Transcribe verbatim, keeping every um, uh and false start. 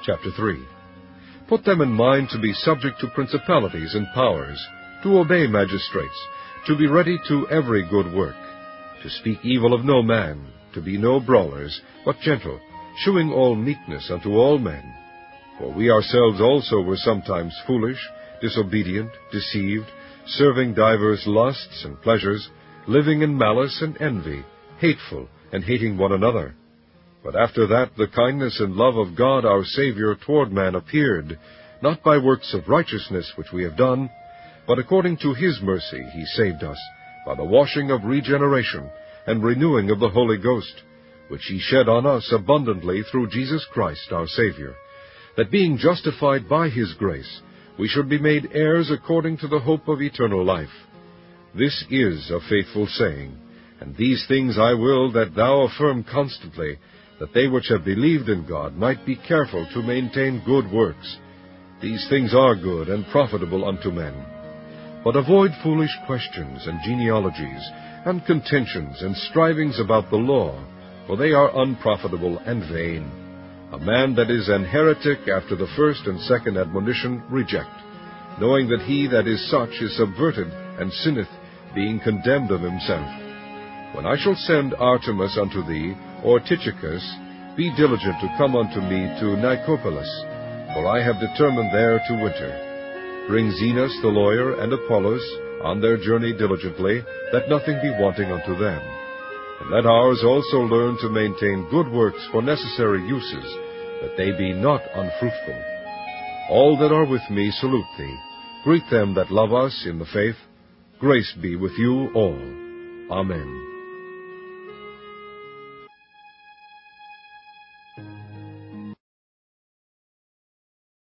Chapter three. Put them in mind to be subject to principalities and powers, to obey magistrates, to be ready to every good work, to speak evil of no man, to be no brawlers, but gentle, shewing all meekness unto all men. For we ourselves also were sometimes foolish, disobedient, deceived, serving divers lusts and pleasures, living in malice and envy, hateful, and hating one another. But after that the kindness and love of God our Saviour toward man appeared, not by works of righteousness which we have done, but according to His mercy He saved us, by the washing of regeneration and renewing of the Holy Ghost, which He shed on us abundantly through Jesus Christ our Saviour, that being justified by His grace, we should be made heirs according to the hope of eternal life. This is a faithful saying, and these things I will that thou affirm constantly, that they which have believed in God might be careful to maintain good works. These things are good and profitable unto men. But avoid foolish questions and genealogies, and contentions and strivings about the law, for they are unprofitable and vain. A man that is an heretic after the first and second admonition reject, knowing that he that is such is subverted and sinneth, being condemned of himself. When I shall send Artemas unto thee, or Tychicus, be diligent to come unto me to Nicopolis, for I have determined there to winter. Bring Zenas the lawyer and Apollos on their journey diligently, that nothing be wanting unto them. And let ours also learn to maintain good works for necessary uses, that they be not unfruitful. All that are with me salute thee. Greet them that love us in the faith. Grace be with you all. Amen.